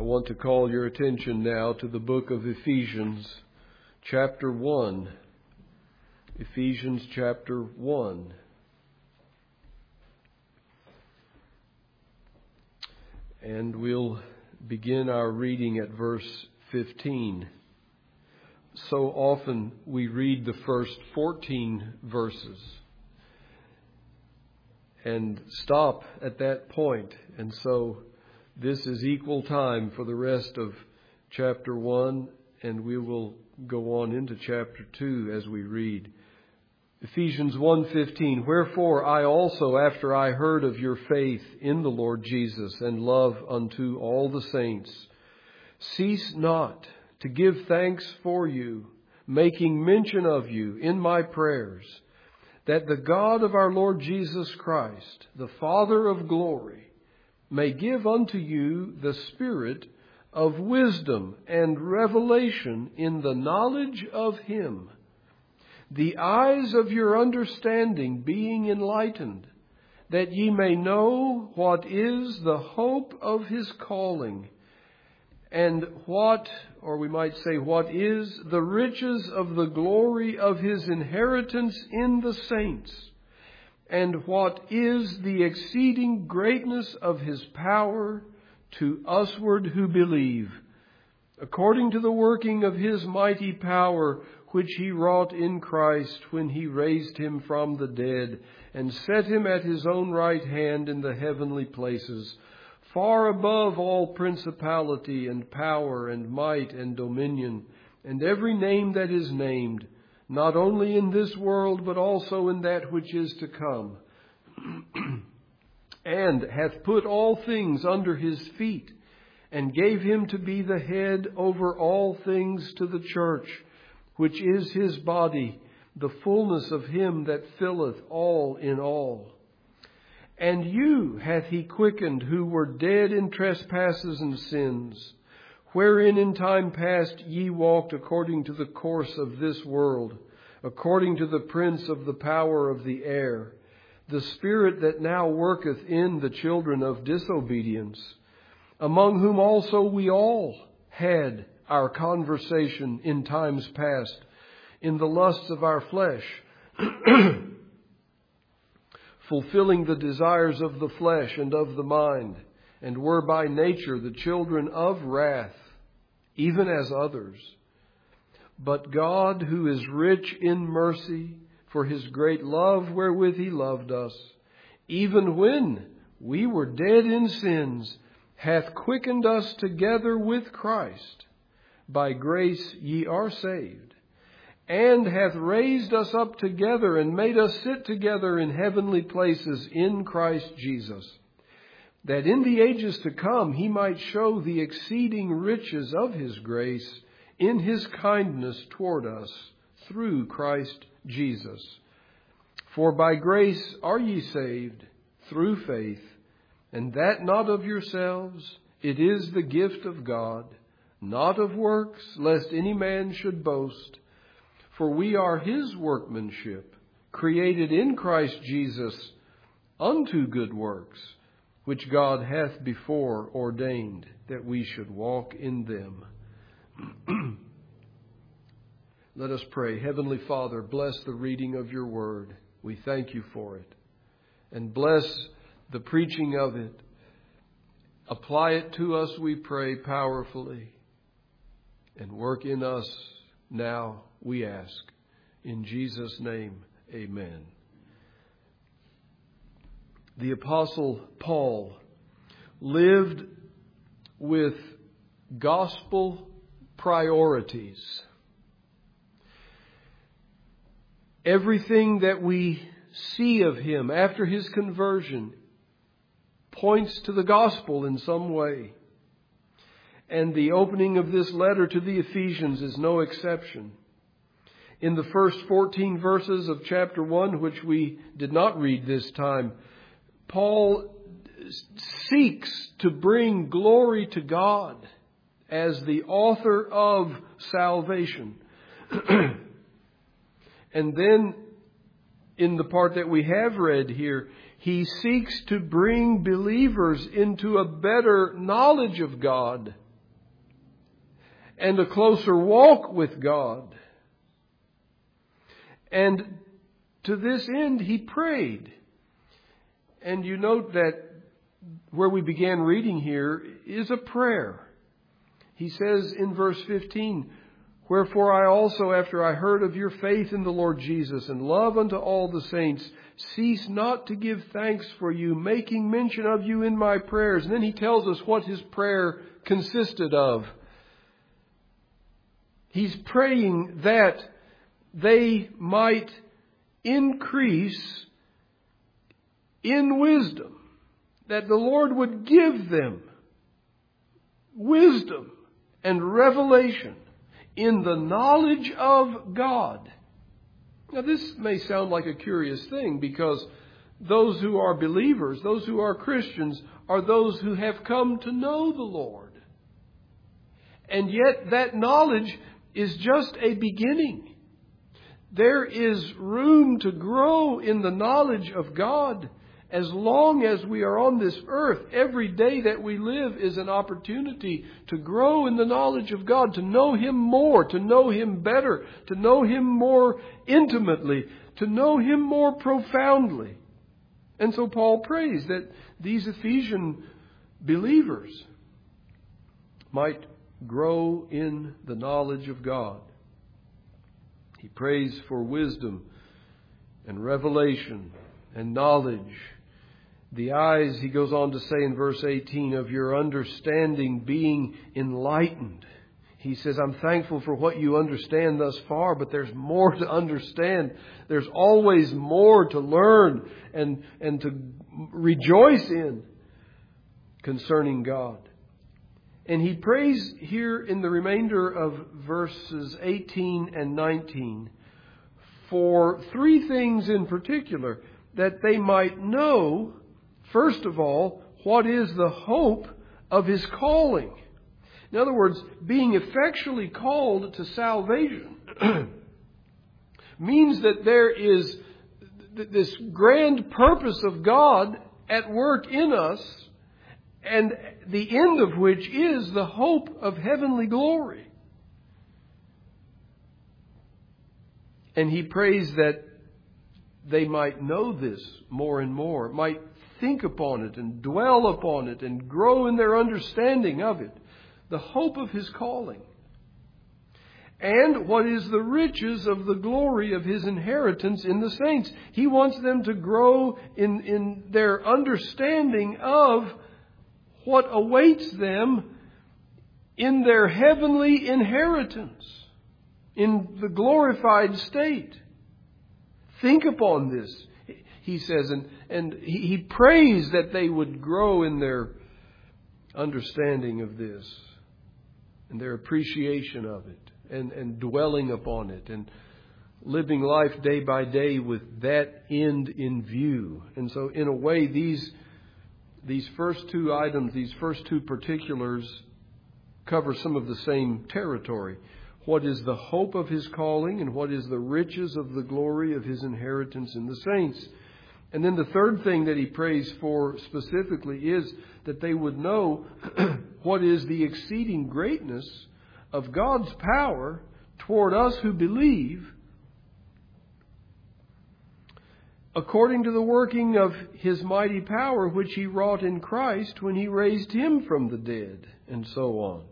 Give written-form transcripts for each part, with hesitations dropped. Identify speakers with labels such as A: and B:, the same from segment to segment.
A: want to call your attention now to the book of Ephesians, chapter 1. Ephesians chapter 1. And we'll begin our reading at verse 15. So often we read the first 14 verses and stop at that point. And so this is equal time for the rest of chapter 1, and we will go on into chapter 2 as we read. Ephesians 1:15, Wherefore I also, after I heard of your faith in the Lord Jesus and love unto all the saints, cease not to give thanks for you, making mention of you in my prayers, that the God of our Lord Jesus Christ, the Father of glory, may give unto you the spirit of wisdom and revelation in the knowledge of Him, the eyes of your understanding being enlightened, that ye may know what is the hope of His calling, and what is the riches of the glory of His inheritance in the saints, and what is the exceeding greatness of His power to usward who believe, according to the working of His mighty power, which He wrought in Christ when He raised Him from the dead, and set Him at His own right hand in the heavenly places, far above all principality and power and might and dominion, and every name that is named, not only in this world, but also in that which is to come, and hath put all things under His feet, and gave Him to be the head over all things to the church, which is His body, the fullness of Him that filleth all in all. And you hath He quickened who were dead in trespasses and sins, wherein in time past ye walked according to the course of this world, according to the prince of the power of the air, the spirit that now worketh in the children of disobedience, among whom also we all had our conversation in times past, in the lusts of our flesh, fulfilling the desires of the flesh and of the mind, and were by nature the children of wrath, even as others. But God, who is rich in mercy, for His great love wherewith He loved us, even when we were dead in sins, hath quickened us together with Christ. By grace ye are saved, and hath raised us up together and made us sit together in heavenly places in Christ Jesus, that in the ages to come He might show the exceeding riches of His grace in His kindness toward us through Christ Jesus. For by grace are ye saved through faith, and that not of yourselves, it is the gift of God, not of works, lest any man should boast. For we are His workmanship, created in Christ Jesus unto good works, which God hath before ordained that we should walk in them. Let us pray. Heavenly Father, bless the reading of your word. We thank you for it. And bless the preaching of it. Apply it to us, we pray, powerfully. And work in us now, we ask. In Jesus' name, amen. The Apostle Paul lived with gospel priorities. Everything that we see of him after his conversion points to the gospel in some way. And the opening of this letter to the Ephesians is no exception. In the first 14 verses of chapter 1, which we did not read this time, Paul seeks to bring glory to God as the author of salvation. And then in the part that we have read here, he seeks to bring believers into a better knowledge of God and a closer walk with God. And to this end, he prayed. And you note that where we began reading here is a prayer. He says in verse 15, "Wherefore I also, after I heard of your faith in the Lord Jesus and love unto all the saints, cease not to give thanks for you, making mention of you in my prayers." And then he tells us what his prayer consisted of. He's praying that they might increase in wisdom, that the Lord would give them wisdom and revelation in the knowledge of God. Now, this may sound like a curious thing, because those who are believers, those who are Christians, are those who have come to know the Lord. And yet that knowledge is just a beginning. There is room to grow in the knowledge of God as long as we are on this earth. Every day that we live is an opportunity to grow in the knowledge of God, to know Him more, to know Him better, to know Him more intimately, to know Him more profoundly. And so Paul prays that these Ephesian believers might grow in the knowledge of God. He prays for wisdom and revelation and knowledge. The eyes, he goes on to say in verse 18, of your understanding being enlightened. He says, I'm thankful for what you understand thus far, but there's more to understand. There's always more to learn and to rejoice in concerning God. And he prays here in the remainder of verses 18 and 19 for three things in particular, that they might know, first of all, what is the hope of His calling. In other words, being effectually called to salvation means that there is this grand purpose of God at work in us, and the end of which is the hope of heavenly glory. And he prays that they might know this more and more, might think upon it and dwell upon it and grow in their understanding of it. The hope of His calling. And what is the riches of the glory of His inheritance in the saints. He wants them to grow in their understanding of what awaits them in their heavenly inheritance, in the glorified state. Think upon this, he says, and he prays that they would grow in their understanding of this, and their appreciation of it, and dwelling upon it, and living life day by day with that end in view. And so, in a way, these first two items, these first two particulars, cover some of the same territory. What is the hope of His calling, and what is the riches of the glory of His inheritance in the saints? And then the third thing that he prays for specifically is that they would know what is the exceeding greatness of God's power toward us who believe, according to the working of His mighty power, which He wrought in Christ when He raised Him from the dead, and so on.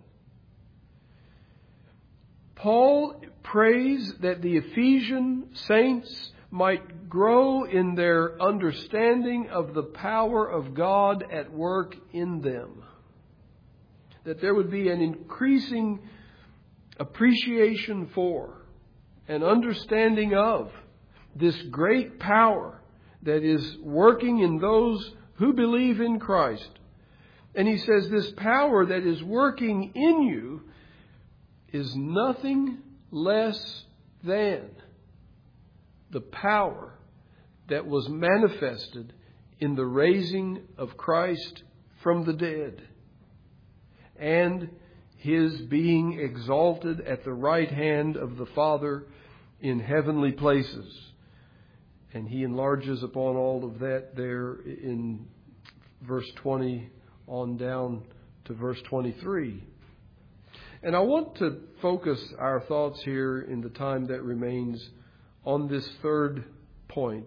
A: Paul prays that the Ephesian saints might grow in their understanding of the power of God at work in them. That there would be an increasing appreciation for and understanding of this great power that is working in those who believe in Christ. And he says this power that is working in you is nothing less than the power that was manifested in the raising of Christ from the dead and His being exalted at the right hand of the Father in heavenly places. And he enlarges upon all of that there in verse 20 on down to verse 23. And I want to focus our thoughts here in the time that remains on this third point.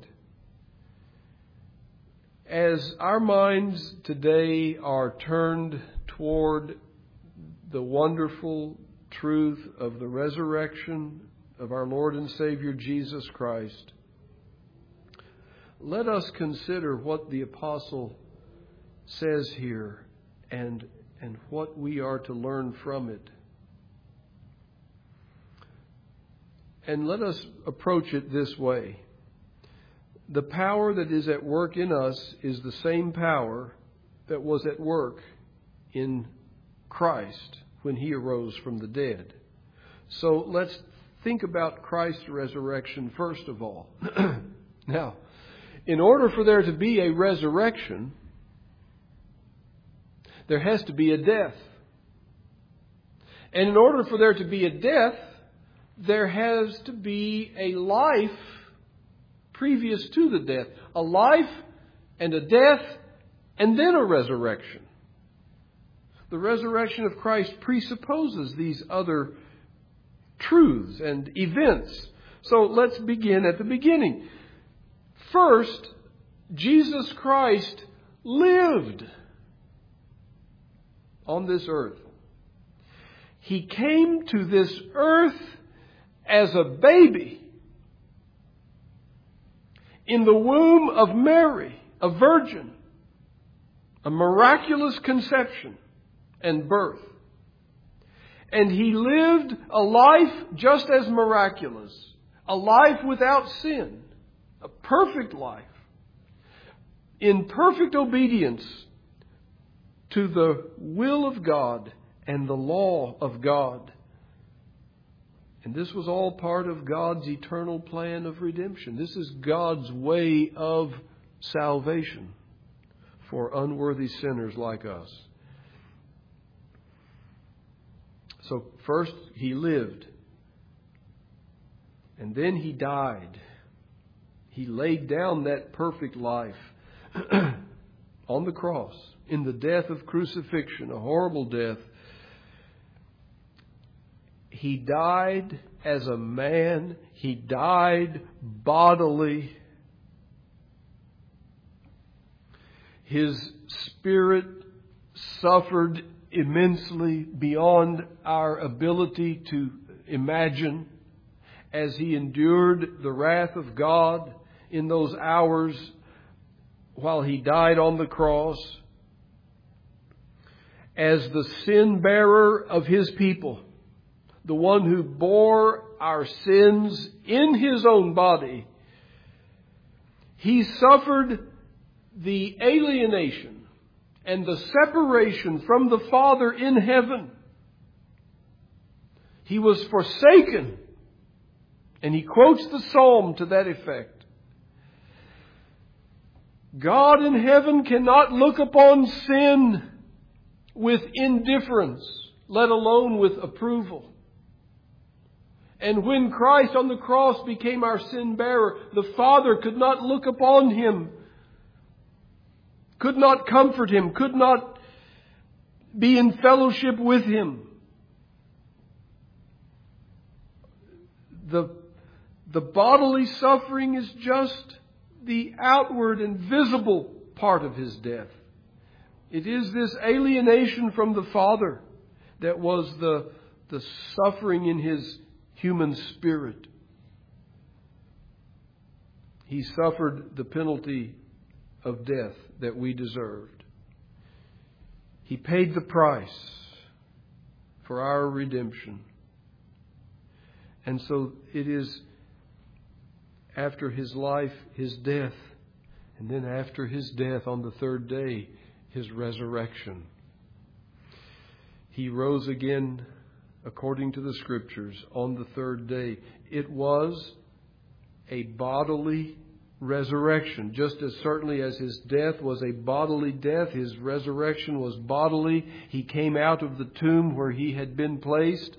A: As our minds today are turned toward the wonderful truth of the resurrection of our Lord and Savior Jesus Christ, let us consider what the apostle says here and what we are to learn from it. And let us approach it this way. The power that is at work in us is the same power that was at work in Christ when He arose from the dead. So let's think about Christ's resurrection first of all. Now, in order for there to be a resurrection, there has to be a death. And in order for there to be a death, there has to be a life previous to the death. A life and a death and then a resurrection. The resurrection of Christ presupposes these other truths and events. So let's begin at the beginning. First, Jesus Christ lived on this earth. He came to this earth as a baby in the womb of Mary, a virgin, a miraculous conception and birth. And He lived a life just as miraculous, a life without sin, a perfect life, in perfect obedience to the will of God and the law of God. And this was all part of God's eternal plan of redemption. This is God's way of salvation for unworthy sinners like us. So first He lived, and then He died. He laid down that perfect life on the cross in the death of crucifixion, a horrible death. He died as a man. He died bodily. His spirit suffered immensely beyond our ability to imagine as He endured the wrath of God in those hours while He died on the cross. As the sin bearer of His people, the one who bore our sins in His own body, He suffered the alienation and the separation from the Father in heaven. He was forsaken. And he quotes the psalm to that effect. God in heaven cannot look upon sin with indifference, let alone with approval. And when Christ on the cross became our sin bearer, the Father could not look upon Him, could not comfort Him, could not be in fellowship with Him. The bodily suffering is just the outward and visible part of His death. It is this alienation from the Father that was the suffering in His human spirit. He suffered the penalty of death that we deserved. He paid the price for our redemption. And so it is after His life, His death, and then after His death on the third day, His resurrection. He rose again according to the Scriptures on the third day. It was a bodily resurrection. Just as certainly as His death was a bodily death, His resurrection was bodily. He came out of the tomb where He had been placed.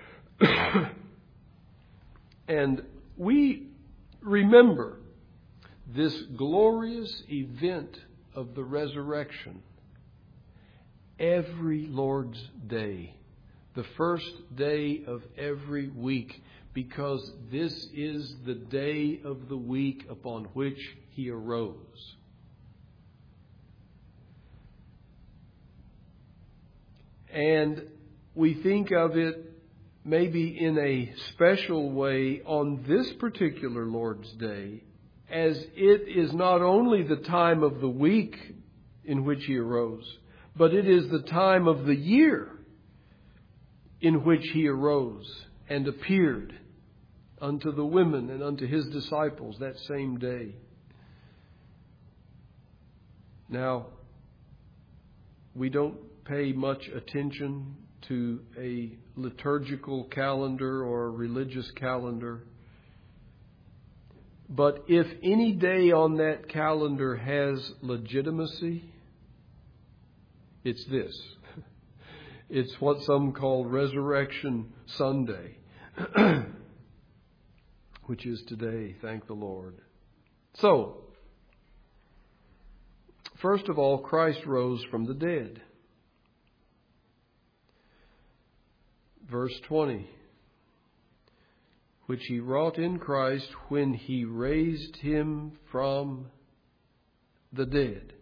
A: And we remember this glorious event of the resurrection every Lord's Day the first day of every week, because this is the day of the week upon which He arose. And we think of it maybe in a special way on this particular Lord's Day, as it is not only the time of the week in which He arose, but it is the time of the year in which He arose and appeared unto the women and unto His disciples that same day. Now, we don't pay much attention to a liturgical calendar or a religious calendar. But if any day on that calendar has legitimacy, it's this. It's what some call Resurrection Sunday, which is today, thank the Lord. So, first of all, Christ rose from the dead. Verse 20, which He wrought in Christ when He raised Him from the dead.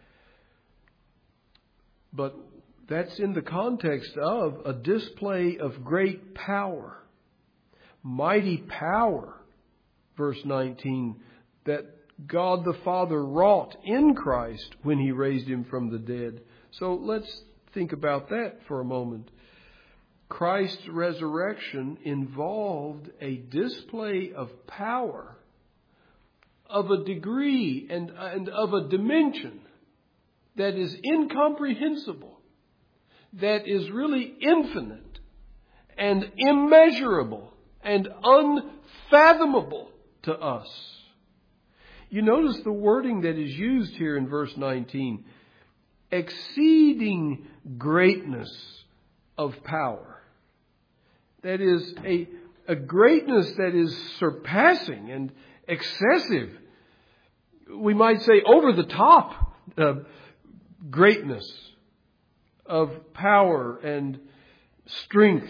A: But that's in the context of a display of great power, mighty power, verse 19, that God the Father wrought in Christ when He raised Him from the dead. So let's think about that for a moment. Christ's resurrection involved a display of power of a degree and of a dimension that is incomprehensible, that is really infinite and immeasurable and unfathomable to us. You notice the wording that is used here in verse 19. Exceeding greatness of power. That is a greatness that is surpassing and excessive. We might say over the top greatness of power and strength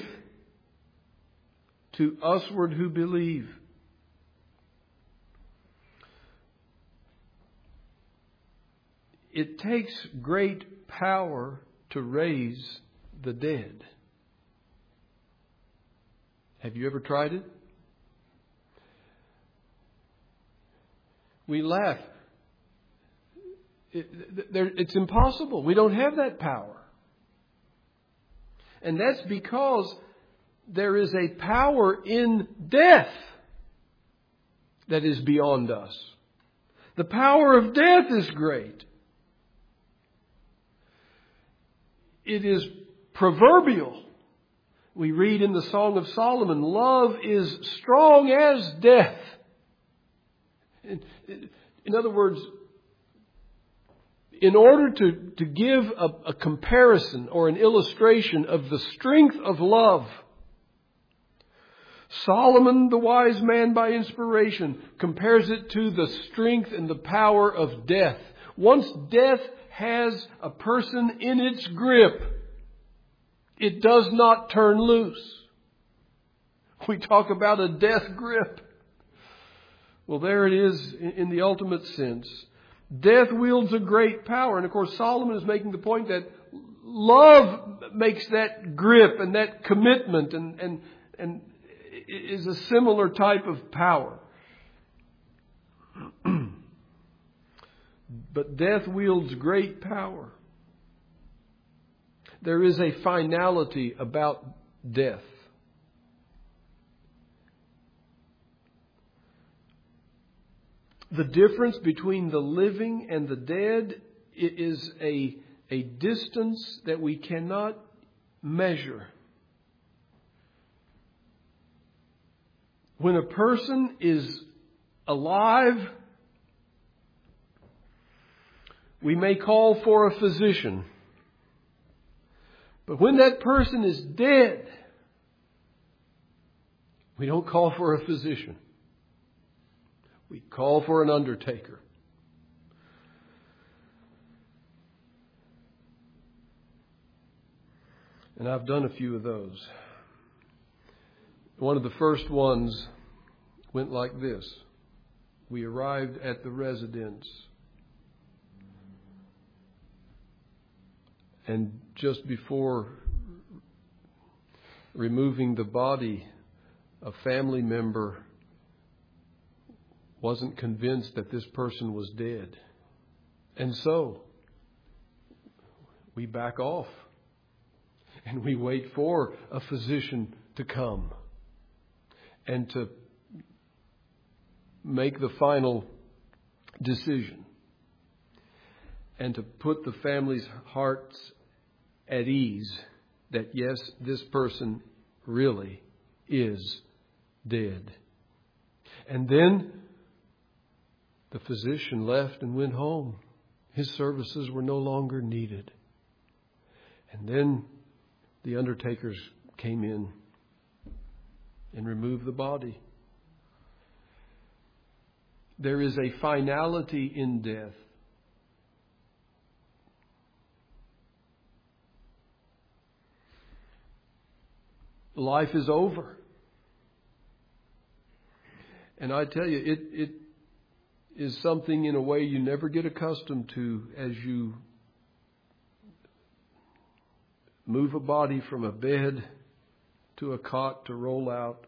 A: to usward who believe. It takes great power to raise the dead. Have you ever tried it? We laugh. It's impossible. We don't have that power. And that's because there is a power in death that is beyond us. The power of death is great. It is proverbial. We read in the Song of Solomon, love is strong as death. In other words, in order to give a comparison or an illustration of the strength of love, Solomon, the wise man by inspiration, compares it to the strength and the power of death. Once death has a person in its grip, it does not turn loose. We talk about a death grip. Well, there it is in the ultimate sense. Death wields a great power. And of course, Solomon is making the point that love makes that grip and that commitment and is a similar type of power. But death wields great power. There is a finality about death. The difference between the living and the dead is a distance that we cannot measure. When a person is alive, we may call for a physician. But when that person is dead, we don't call for a physician. We call for an undertaker. And I've done a few of those. One of the first ones went like this. We arrived at the residence, and just before removing the body, a family member wasn't convinced that this person was dead. And so we back off and we wait for a physician to come and to make the final decision and to put the family's hearts at ease that yes, this person really is dead. And then the physician left and went home. His services were no longer needed. And then the undertakers came in and removed the body. There is a finality in death. Life is over. And I tell you, it is something in a way you never get accustomed to as you move a body from a bed to a cot to roll out.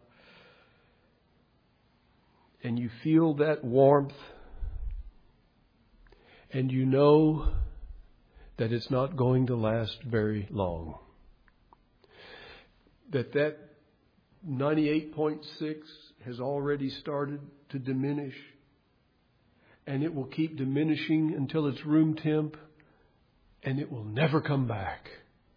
A: And you feel that warmth. And you know that it's not going to last very long. That 98.6 has already started to diminish. And it will keep diminishing until it's room temp. And it will never come back.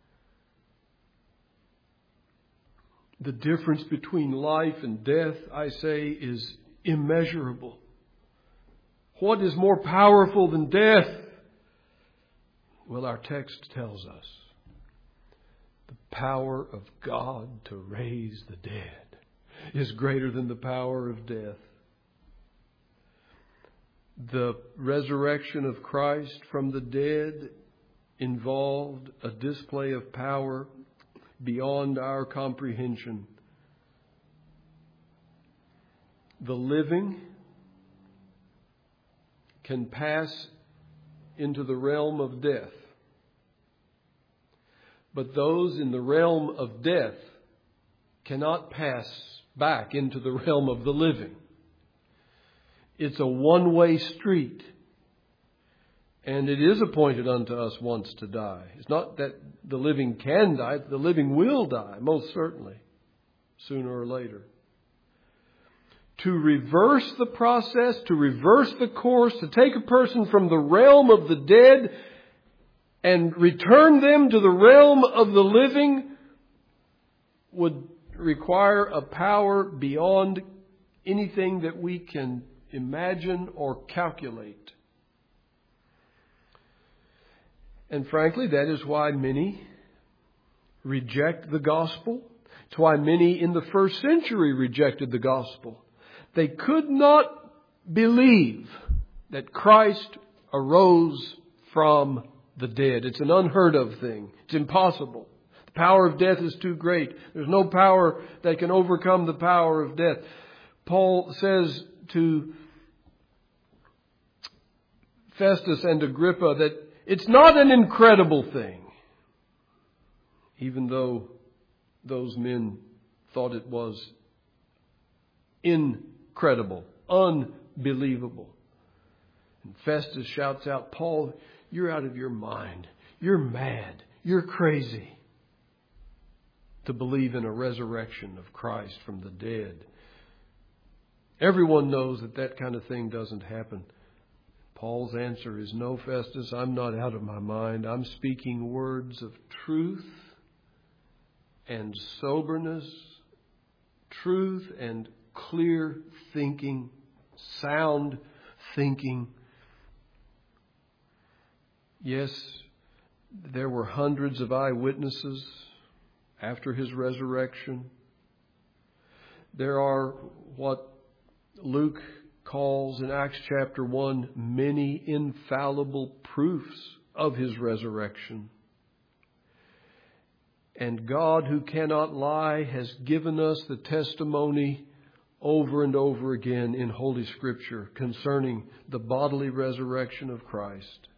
A: The difference between life and death, I say, is immeasurable. What is more powerful than death? Well, our text tells us the power of God to raise the dead is greater than the power of death. The resurrection of Christ from the dead involved a display of power beyond our comprehension. The living can pass into the realm of death, but those in the realm of death cannot pass back into the realm of the living. It's a one-way street. And it is appointed unto us once to die. It's not that the living can die. The living will die, most certainly, sooner or later. To reverse the process, to reverse the course, to take a person from the realm of the dead and return them to the realm of the living would require a power beyond anything that we can imagine or calculate. And frankly, that is why many reject the gospel. It's why many in the first century rejected the gospel. They could not believe that Christ arose from the dead. It's an unheard of thing. It's impossible. The power of death is too great. There's no power that can overcome the power of death. Paul says to Festus and Agrippa that it's not an incredible thing, even though those men thought it was incredible, unbelievable. And Festus shouts out, Paul, you're out of your mind. You're mad. You're crazy to believe in a resurrection of Christ from the dead. Everyone knows that that kind of thing doesn't happen. Paul's answer is, no, Festus, I'm not out of my mind. I'm speaking words of truth and soberness, truth and clear thinking, sound thinking. Yes, there were hundreds of eyewitnesses after his resurrection. There are what Luke calls in Acts chapter 1 many infallible proofs of his resurrection. And God, who cannot lie, has given us the testimony over and over again in Holy Scripture concerning the bodily resurrection of Christ.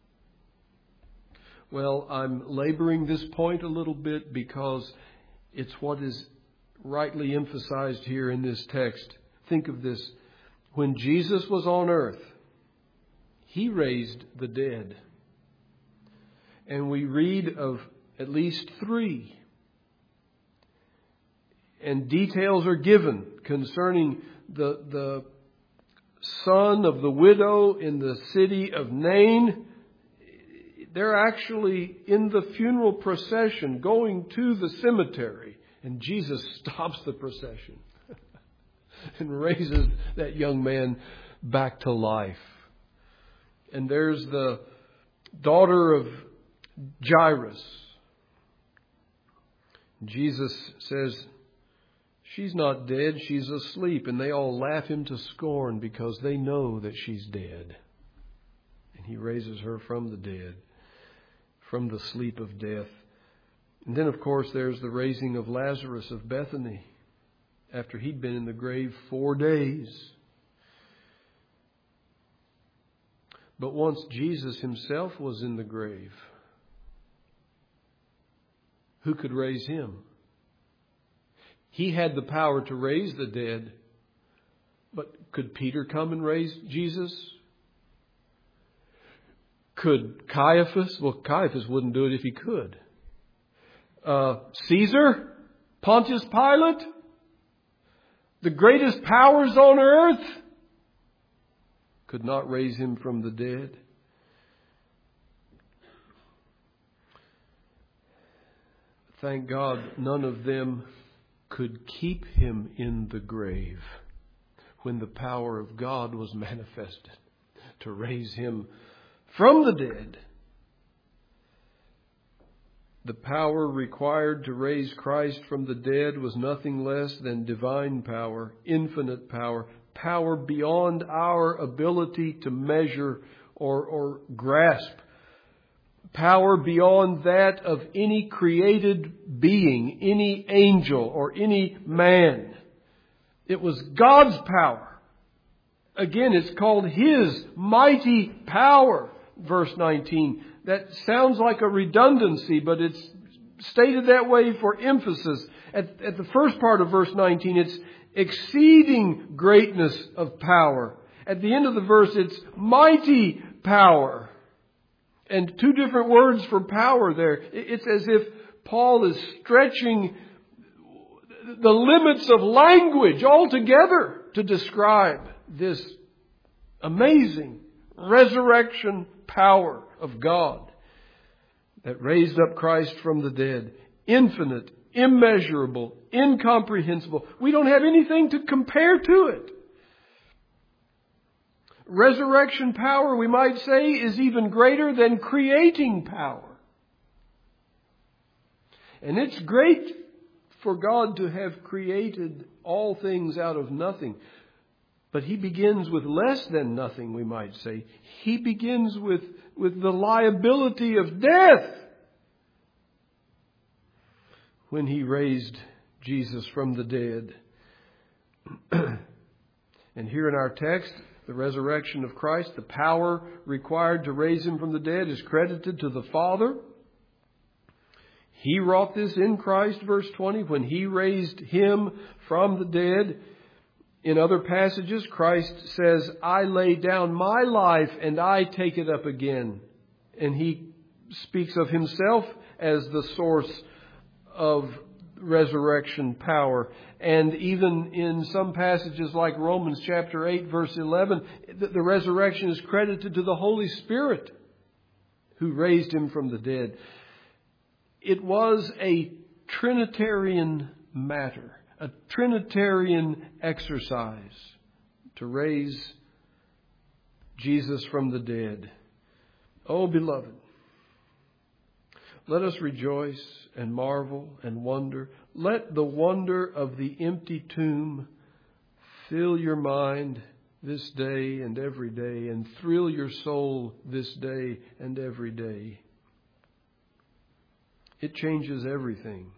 A: Well, I'm laboring this point a little bit because it's what is rightly emphasized here in this text. Think of this. When Jesus was on earth, He raised the dead. And we read of at least 3. And details are given concerning the son of the widow in the city of Nain. They're actually in the funeral procession going to the cemetery. And Jesus stops the procession and raises that young man back to life. And there's the daughter of Jairus. Jesus says, she's not dead, she's asleep. And they all laugh him to scorn because they know that she's dead. And He raises her from the dead, from the sleep of death. And then, of course, there's the raising of Lazarus of Bethany after he'd been in the grave 4 days. But once Jesus Himself was in the grave, who could raise Him? He had the power to raise the dead, but could Peter come and raise Jesus? Could Caiaphas? Well, Caiaphas wouldn't do it if he could. Caesar? Pontius Pilate? The greatest powers on earth could not raise Him from the dead. Thank God none of them could keep Him in the grave when the power of God was manifested to raise Him from the dead. The power required to raise Christ from the dead was nothing less than divine power, infinite power, power beyond our ability to measure or grasp. Power beyond that of any created being, any angel or any man. It was God's power. Again, it's called His mighty power, verse 19. That sounds like a redundancy, but it's stated that way for emphasis. At the first part of verse 19, it's exceeding greatness of power. At the end of the verse, it's mighty power. And 2 different words for power there. It's as if Paul is stretching the limits of language altogether to describe this amazing resurrection power of God that raised up Christ from the dead. Infinite, immeasurable, incomprehensible. We don't have anything to compare to it. Resurrection power, we might say, is even greater than creating power. And it's great for God to have created all things out of nothing. But He begins with less than nothing, we might say. He begins with the liability of death when He raised Jesus from the dead. And here in our text, the resurrection of Christ, the power required to raise Him from the dead is credited to the Father. He wrought this in Christ, verse 20, when He raised Him from the dead. In other passages, Christ says, I lay down my life and I take it up again. And He speaks of Himself as the source of resurrection power. And even in some passages like Romans chapter 8, verse 11, the resurrection is credited to the Holy Spirit who raised Him from the dead. It was a Trinitarian matter, a Trinitarian exercise to raise Jesus from the dead. Oh, beloved, let us rejoice and marvel and wonder. Let the wonder of the empty tomb fill your mind this day and every day, and thrill your soul this day and every day. It changes everything.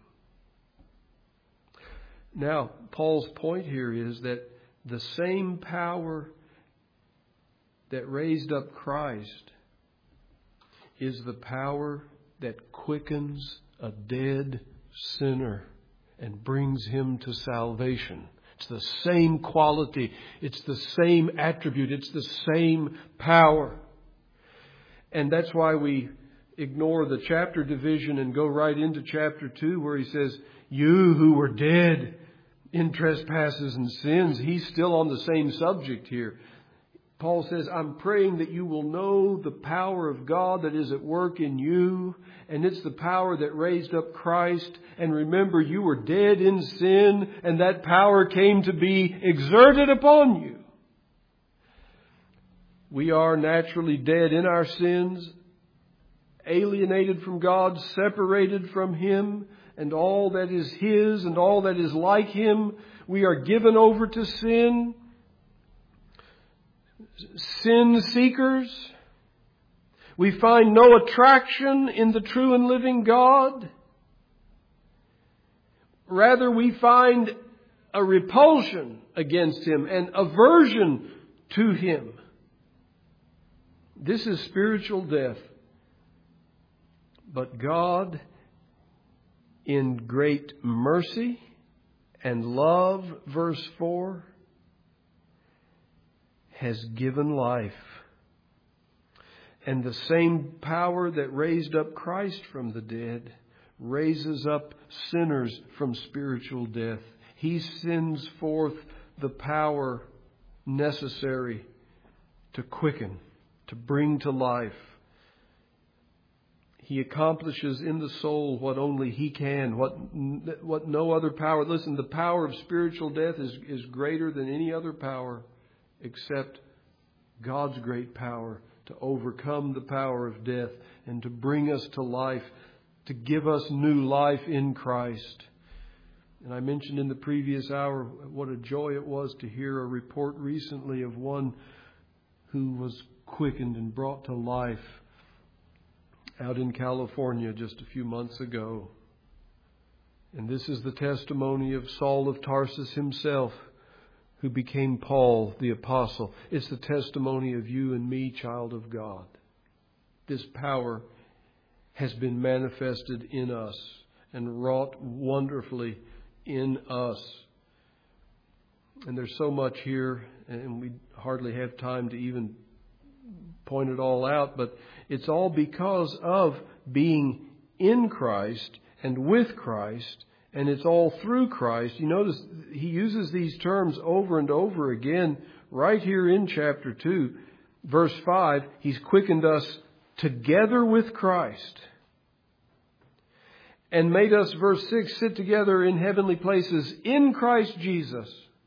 A: Now, Paul's point here is that the same power that raised up Christ is the power that quickens a dead sinner and brings him to salvation. It's the same quality. It's the same attribute. It's the same power. And that's why we ignore the chapter division and go right into chapter 2 where he says, you who were dead in trespasses and sins. He's still on the same subject here. Paul says, I'm praying that you will know the power of God that is at work in you. And it's the power that raised up Christ. And remember, you were dead in sin, and that power came to be exerted upon you. We are naturally dead in our sins, alienated from God, separated from Him, and all that is His and all that is like Him. We are given over to sin. Sin seekers. We find no attraction in the true and living God. Rather, we find a repulsion against Him and aversion to Him. This is spiritual death. But God, in great mercy and love, verse 4, has given life. And the same power that raised up Christ from the dead raises up sinners from spiritual death. He sends forth the power necessary to quicken, to bring to life. He accomplishes in the soul what only He can, what no other power. Listen, the power of spiritual death is greater than any other power except God's great power to overcome the power of death and to bring us to life, to give us new life in Christ. And I mentioned in the previous hour what a joy it was to hear a report recently of one who was quickened and brought to life out in California just a few months ago. And this is the testimony of Saul of Tarsus himself, who became Paul the Apostle. It's the testimony of you and me, child of God. This power has been manifested in us and wrought wonderfully in us. And there's so much here, and we hardly have time to even point it all out, but it's all because of being in Christ and with Christ. And it's all through Christ. You notice he uses these terms over and over again right here in chapter 2. Verse 5, He's quickened us together with Christ and made us, verse 6, sit together in heavenly places in Christ Jesus,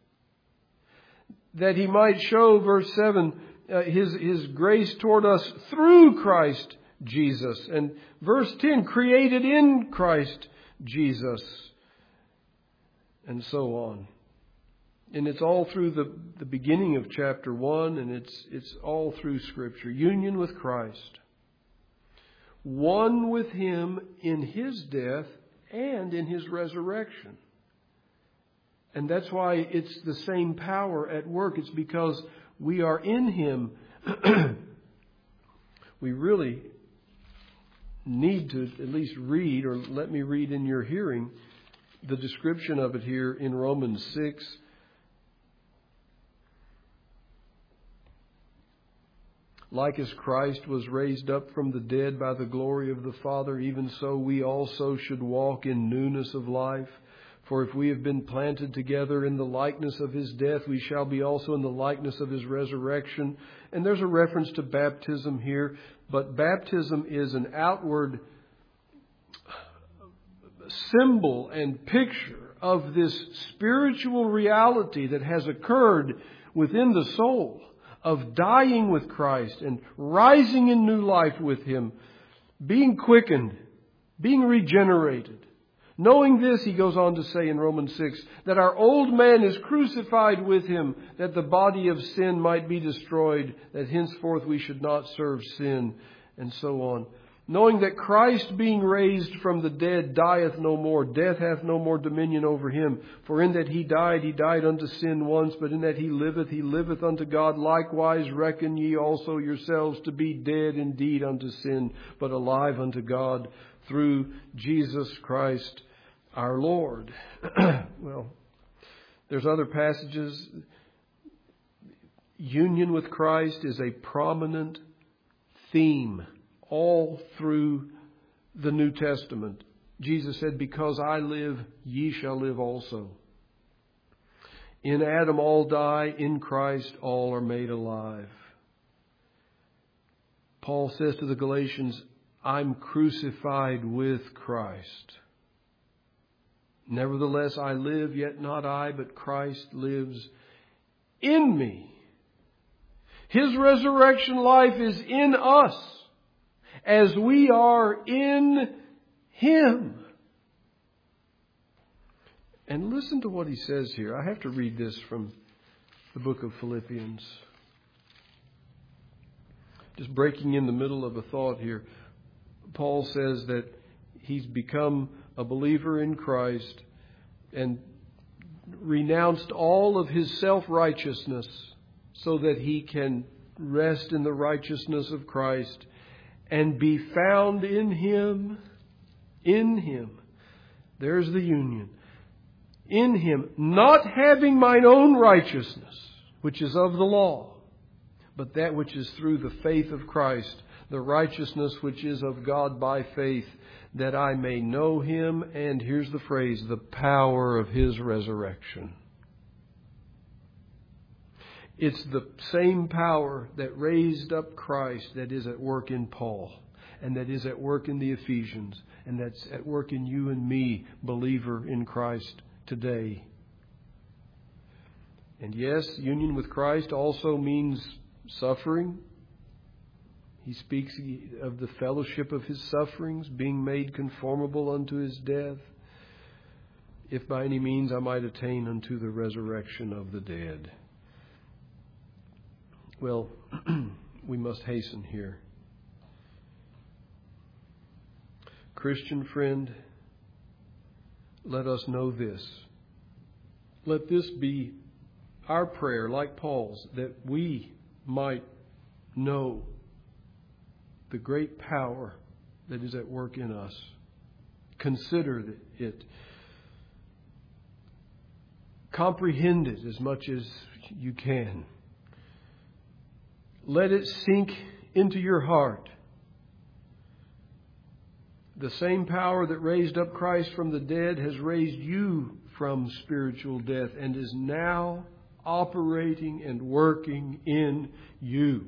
A: that He might show, verse 7, His grace toward us through Christ Jesus. And verse 10, created in Christ Jesus. And so on. And it's all through the beginning of chapter 1, and it's all through Scripture. Union with Christ. One with Him in His death and in His resurrection. And that's why it's the same power at work. It's because we are in Him. We really need to at least read, or let me read in your hearing, the description of it here in Romans 6. Like as Christ was raised up from the dead by the glory of the Father, even so we also should walk in newness of life. For if we have been planted together in the likeness of His death, we shall be also in the likeness of His resurrection. And there's a reference to baptism here, but baptism is an outward symbol and picture of this spiritual reality that has occurred within the soul of dying with Christ and rising in new life with Him, being quickened, being regenerated. Knowing this, he goes on to say in Romans 6, that our old man is crucified with Him, that the body of sin might be destroyed, that henceforth we should not serve sin, and so on. knowing that Christ being raised from the dead dieth no more, death hath no more dominion over him. For in that he died unto sin once, but in that he liveth unto God. Likewise reckon ye also yourselves to be dead indeed unto sin, but alive unto God through Jesus Christ our Lord. Well, there's other passages. Union with Christ is a prominent theme all through the New Testament. Jesus said, because I live, ye shall live also. In Adam all die, in Christ all are made alive. Paul says to the Galatians, I'm crucified with Christ. Nevertheless I live, yet not I, but Christ lives in me. His resurrection life is in us, as we are in Him. And listen to what he says here. I have to read this from the book of Philippians. Just breaking in the middle of a thought here. Paul says that he's become a believer in Christ and renounced all of his self-righteousness so that he can rest in the righteousness of Christ and be found in Him. In Him. There's the union. In Him, not having mine own righteousness, which is of the law, but that which is through the faith of Christ, the righteousness which is of God by faith, that I may know Him, and here's the phrase, the power of His resurrection. It's the same power that raised up Christ that is at work in Paul, and that is at work in the Ephesians, and that's at work in you and me, believer in Christ today. And yes, union with Christ also means suffering. He speaks of the fellowship of His sufferings, being made conformable unto His death, if by any means I might attain unto the resurrection of the dead. Well, we must hasten here. Christian friend, let us know this. Let this be our prayer, like Paul's, that we might know the great power that is at work in us. Consider it. Comprehend it as much as you can. Let it sink into your heart. The same power that raised up Christ from the dead has raised you from spiritual death and is now operating and working in you.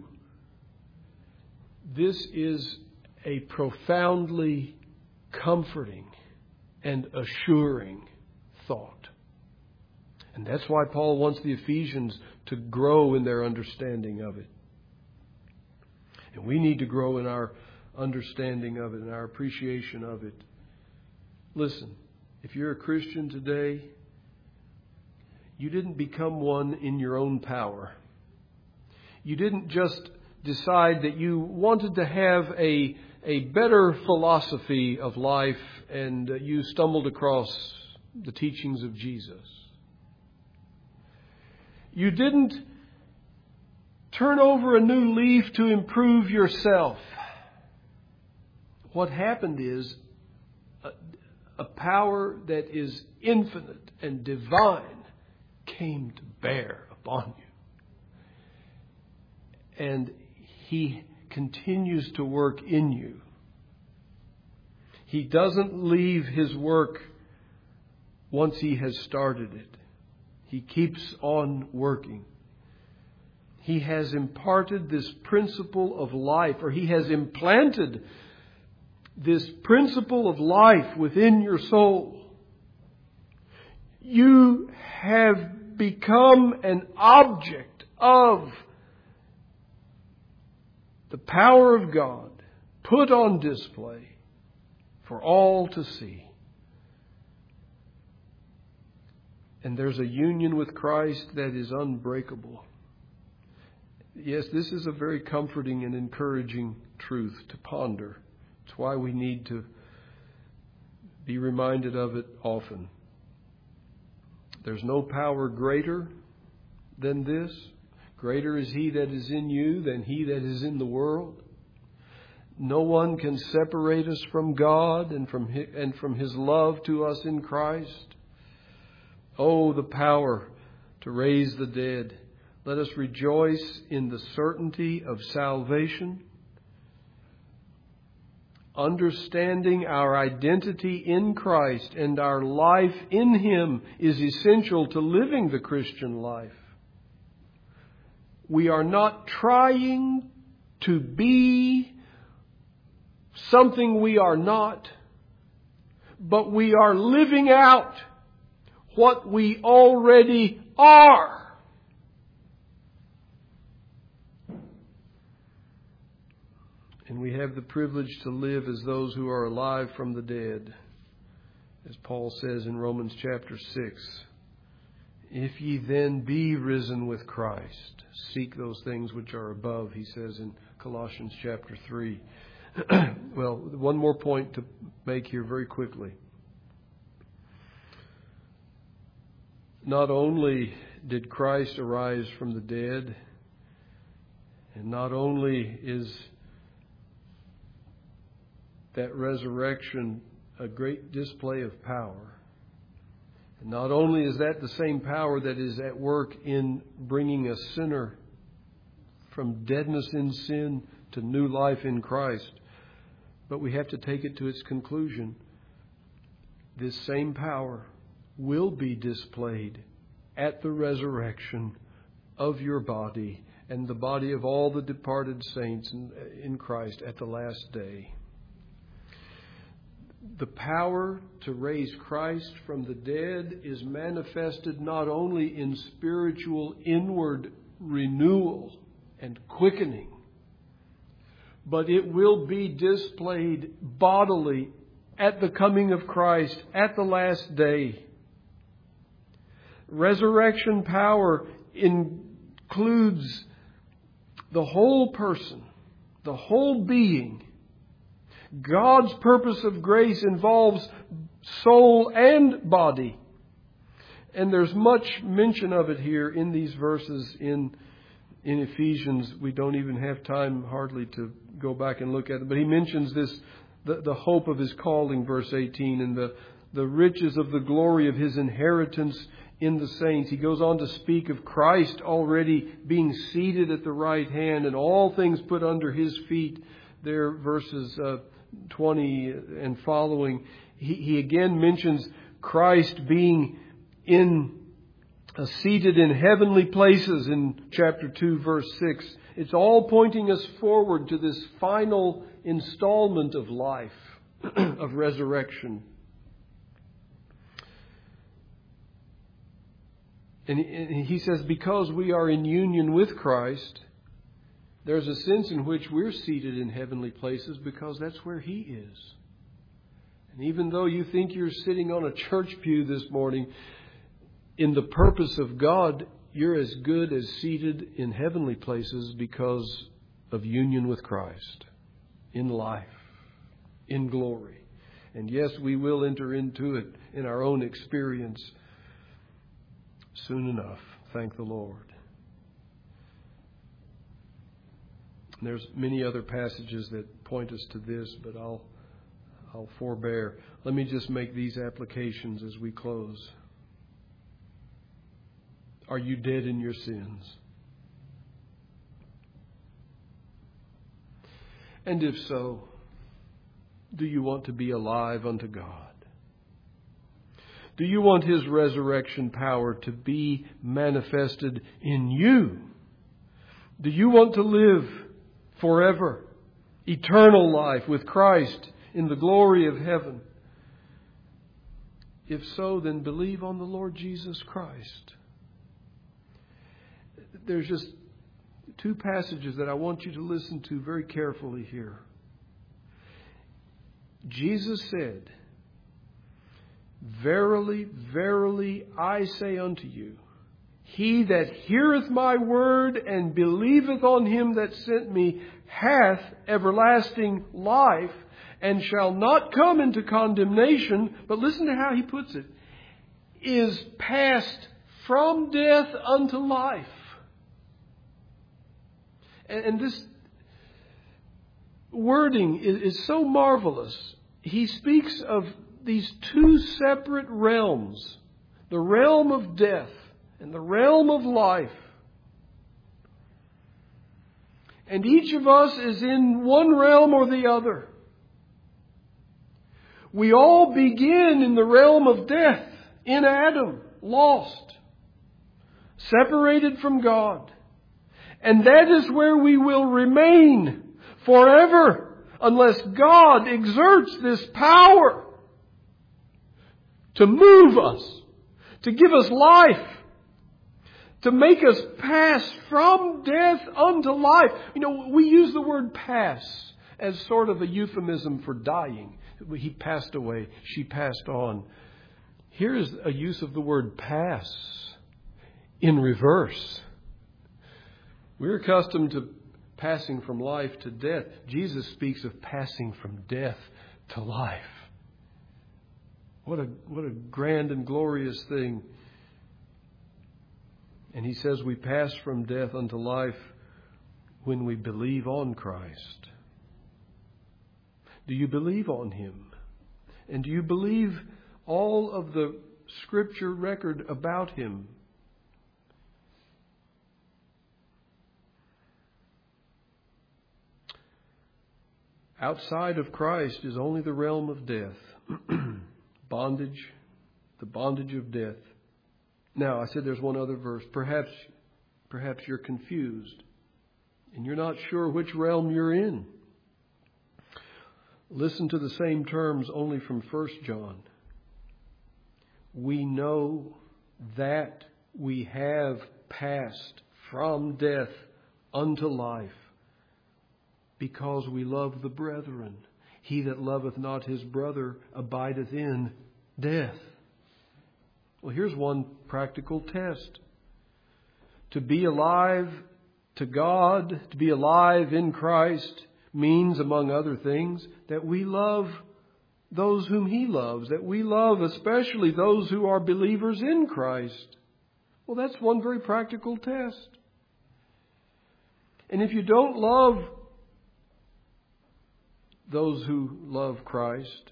A: This is a profoundly comforting and assuring thought. And that's why Paul wants the Ephesians to grow in their understanding of it. And we need to grow in our understanding of it and our appreciation of it. Listen, if you're a Christian today, you didn't become one in your own power. You didn't just decide that you wanted to have a better philosophy of life and you stumbled across the teachings of Jesus. You didn't turn over a new leaf to improve yourself. What happened is a power that is infinite and divine came to bear upon you. And He continues to work in you. He doesn't leave His work once He has started it. He keeps on working. He has imparted this principle of life, or He has implanted this principle of life within your soul. You have become an object of the power of God put on display for all to see. And there's a union with Christ that is unbreakable. Yes, this is a very comforting and encouraging truth to ponder That's why we need to be reminded of it often. There's no power greater than this. Greater is He that is in you than he that is in the world. No one can separate us from God and from His love to us in Christ. Oh, the power to raise the dead. Let us rejoice in the certainty of salvation. Understanding our identity in Christ and our life in Him is essential to living the Christian life. We are not trying to be something we are not, but we are living out what we already are. And we have the privilege to live as those who are alive from the dead. As Paul says in Romans chapter 6, if ye then be risen with Christ, seek those things which are above, he says in Colossians chapter 3. Well, one more point to make here very quickly. Not only did Christ arise from the dead, and not only is that resurrection a great display of power, and not only is that the same power that is at work in bringing a sinner from deadness in sin to new life in Christ, but we have to take it to its conclusion. This same power will be displayed at the resurrection of your body and the body of all the departed saints in Christ at the last day. The power to raise Christ from the dead is manifested not only in spiritual inward renewal and quickening, but it will be displayed bodily at the coming of Christ at the last day. Resurrection power includes the whole person, the whole being. God's purpose of grace involves soul and body. And there's much mention of it here in these verses in Ephesians. We don't even have time hardly to go back and look at it. But he mentions this, the hope of His calling, verse 18, and the riches of the glory of His inheritance in the saints. He goes on to speak of Christ already being seated at the right hand and all things put under His feet. There, verses 20 and following. He again mentions Christ being seated in heavenly places in chapter 2, verse 6. It's all pointing us forward to this final installment of life, of resurrection. And he says, because we are in union with Christ, there's a sense in which we're seated in heavenly places because that's where He is. And even though you think you're sitting on a church pew this morning, in the purpose of God, you're as good as seated in heavenly places because of union with Christ, in life, in glory. And yes, we will enter into it in our own experience soon enough. Thank the Lord. There's many other passages that point us to this, but I'll forbear. Let me just make these applications as we close. Are you dead in your sins? And if so, do you want to be alive unto God? Do you want His resurrection power to be manifested in you? Do you want to live forever, eternal life with Christ in the glory of heaven? If so, then believe on the Lord Jesus Christ. There's just two passages that I want you to listen to very carefully here. Jesus said, "Verily, verily, I say unto you, he that heareth my word and believeth on Him that sent me hath everlasting life, and shall not come into condemnation, but listen to how he puts it, is passed from death unto life. And this wording is so marvelous. He speaks of these two separate realms, the realm of death and the realm of life. And each of us is in one realm or the other. We all begin in the realm of death, in Adam, lost, separated from God. And that is where we will remain forever unless God exerts this power to move us, to give us life, to make us pass from death unto life. You know, we use the word pass as sort of a euphemism for dying. He passed away, she passed on. Here is a use of the word pass in reverse. We're accustomed to passing from life to death. Jesus speaks of passing from death to life. What a grand and glorious thing. And he says we pass from death unto life when we believe on Christ. Do you believe on Him? And do you believe all of the Scripture record about Him? Outside of Christ is only the realm of death. Bondage, the bondage of death. Now, I said there's one other verse. Perhaps you're confused and you're not sure which realm you're in. Listen to the same terms only from 1 John. We know that we have passed from death unto life, because we love the brethren. He that loveth not his brother abideth in death. Well, here's one practical test. To be alive to God, to be alive in Christ, means, among other things, that we love those whom He loves, that we love especially those who are believers in Christ. Well, that's one very practical test. And if you don't love those who love Christ,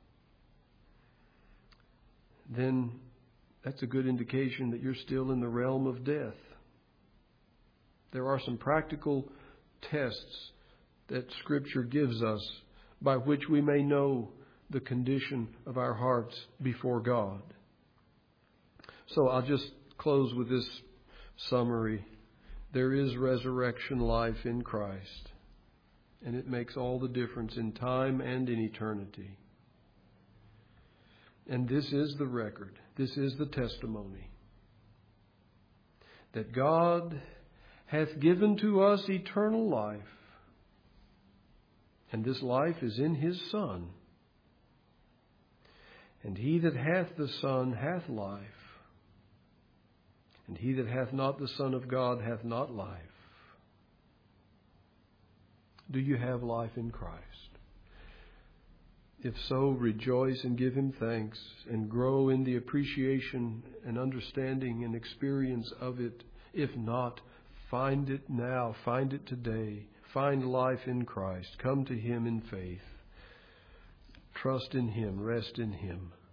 A: then that's a good indication that you're still in the realm of death. There are some practical tests that Scripture gives us by which we may know the condition of our hearts before God. So I'll just close with this summary. There is resurrection life in Christ, and it makes all the difference in time and in eternity. And this is the record. This is the testimony that God hath given to us eternal life, and this life is in His Son. And he that hath the Son hath life, and he that hath not the Son of God hath not life. Do you have life in Christ? If so, rejoice and give Him thanks and grow in the appreciation and understanding and experience of it. If not, find it now. Find it today. Find life in Christ. Come to Him in faith. Trust in Him. Rest in Him.